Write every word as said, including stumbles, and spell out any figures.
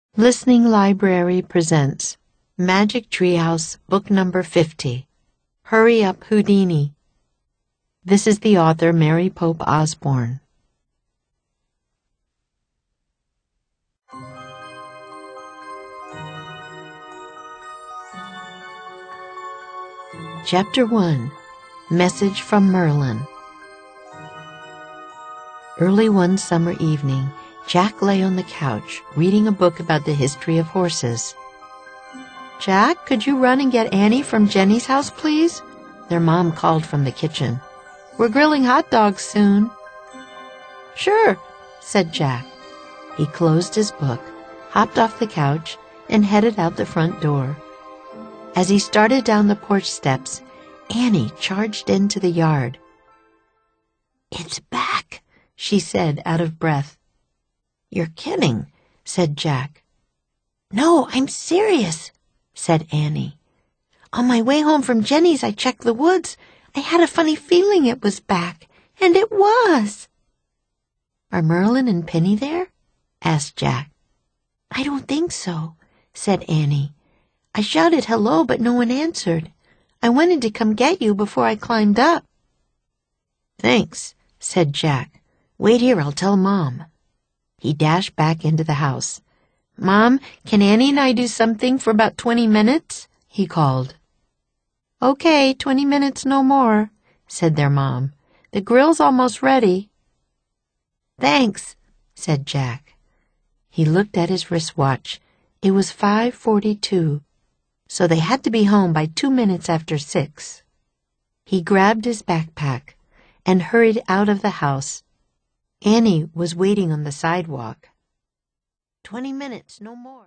Listening Library presents Magic Treehouse, book number fifty, Hurry Up Houdini. This is the author, Mary Pope Osborne. Chapter one, Message from Merlin. Early one summer evening, Jack lay on the couch, reading a book about the history of horses. "Jack, could you run and get Annie from Jenny's house, please?" Their mom called from the kitchen. "We're grilling hot dogs soon." "Sure," said Jack. He closed his book, hopped off the couch, and headed out the front door. As he started down the porch steps, Annie charged into the yard. "It's back," she said, out of breath. "You're kidding," said Jack. "No, I'm serious," said Annie. "On my way home from Jenny's, I checked the woods. I had a funny feeling it was back, and it was." "Are Merlin and Penny there?" asked Jack. "I don't think so," said Annie. "I shouted hello, but no one answered. I wanted to come get you before I climbed up." "Thanks," said Jack. "Wait here, I'll tell Mom." He dashed back into the house. "Mom, can Annie and I do something for about twenty minutes?" he called. "Okay, twenty minutes, no more," said their mom. "The grill's almost ready." "Thanks," said Jack. He looked at his wristwatch. It was five forty-two, so they had to be home by two minutes after six. He grabbed his backpack and hurried out of the house. Annie was waiting on the sidewalk. Twenty minutes, no more.